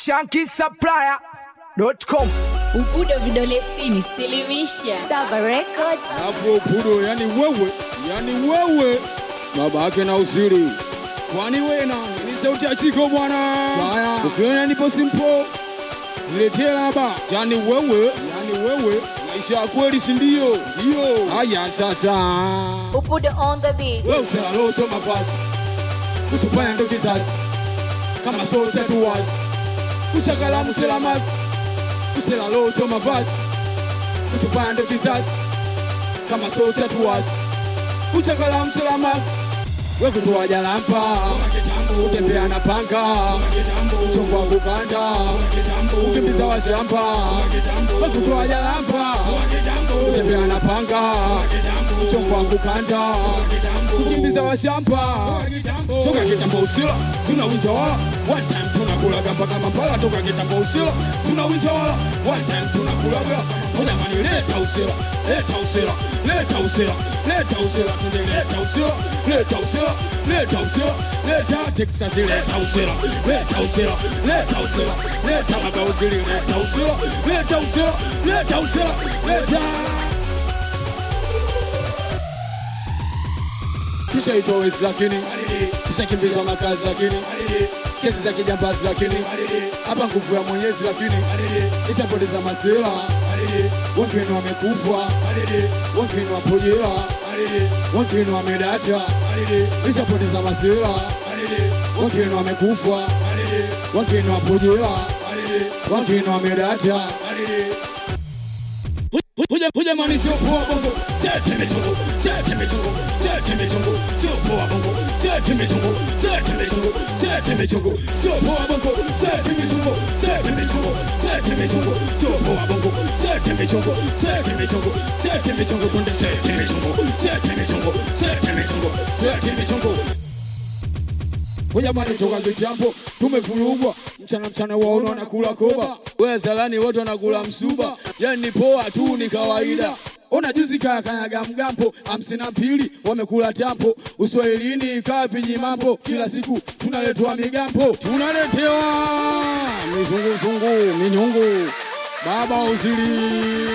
shankisupplier.com. Upudo vidole sini silimisha Saba record. Alafu Upudo yani wewe baba yake na usiri. Kwani wewe nani? Ni sauti ya Chiko bwana. Haya, ukiona nipo simple niletea laba. Yani wewe maisha ya kweli si ndio? Ndio. Haya sasa. Upudo on the beat. Wewe usalo so mavazi. Kusupanya ndo kizazi. Kama so setu wazi. Kuchakala muselama. Usilalo so mavazi. Kusupanya ndo kizazi. Kama so setu wazi. Kuchakala muselama. Wewe kutoa jalampa. Utembea na panga. Chongo wa kukanda. Ukimbiza wa shamba. Wewe kutoa jalampa. Utembea na panga. Chongo wa kukanda. Ukimbiza wa shamba. Toka kitambo usila, tuna winja wala. One time tunakulaga mpaka Mapala. Toka kitambo usila, tuna winja wala. One time tunakulaga. Moja mani leta usila. Leta Texas leta usila. Leta Magauzili leta usila. Kisha itowezi lakini kisha kimbizwa makazi lakini kesi za kijambazi lakini hapa nguvu ya Mwenyezi lakini kisha poteza masela wengine wamekufa wengine wapojela wengine wamedata kisha poteza masela wengine wamekufa wengine wapojela wengine wamedata. Huja mani sio poa bongo. Sete michongo. Sio poa bongo. Sete michongo. Sio poa bongo. Sete michongo. Sio poa bongo. Sete michongo. Konde sete michongo. Huja mani toka kitambo. Tumefurugwa. Mchana waona wanakula koba. Wewe zalani wote wanakula msuba. Yani poa tu ni kawaida. Ona juzi kanyaga mgampo 52 wamekula tampo. Uswahilini kaa vijimampo. Kila siku tunaletwa migampo. Tunaletewa mizungu minyungu. Baba uzili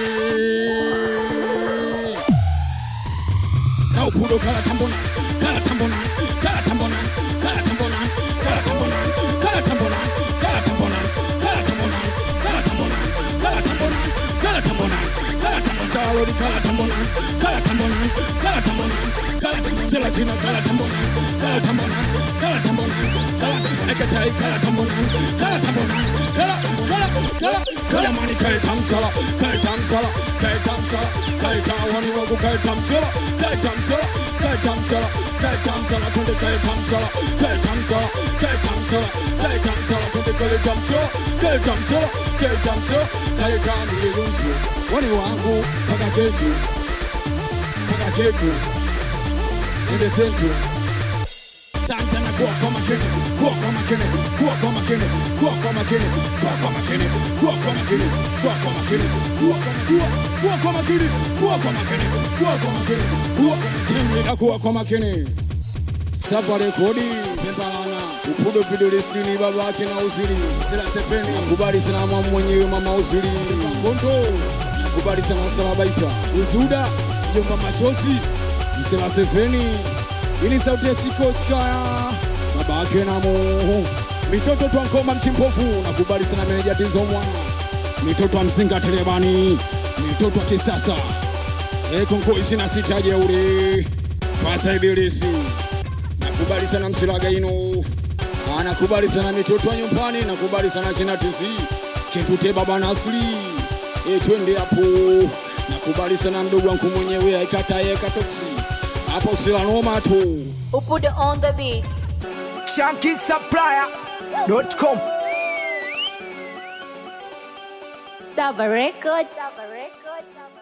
na Upudo kala tambona. Salori kala tambona. Zela china kala tambona. Ekatai kala tambona. Kala mani kala tamsala. Kala tawani wagu kala tamsala. Tunde kala tamsala. Tunde kala tamsala. Kala tani yerusu. Wani wangu paka kesho. Paka keku. Inde sentu. Santana kuwa kwa makene. Kuwa kwa makene. Saba rekodi Pembalana. Upudo vidole sini babake na usiri. Sila sefeni kubali sana mama mwenyewe mama usiri. Kondo kubali sana Salabaita. Uzuda Jomba Machozi. Sila sefeni. Ini sauti ya Chiko Chikaya. Babake na Mungu. Mitoto tuankoma mchimpofu. Nakubali sana meneja Tizo mwana. Mitoto wa msinga terebani. Mitoto wa kisasa. Konko 26 jeuri. Fasa ibilisi. Nakubali sana Msilaga ino. Nakubali sana mitoto wa nyumbani. Nakubali sana China TC. Kintute baba Nasli. Twende hapo. Nakubali sana mdogo wangu mwenyewe aikataye katoksi. Hapo usilanoma tu. Upudo on the beat. shankisupplier.com. Saba record.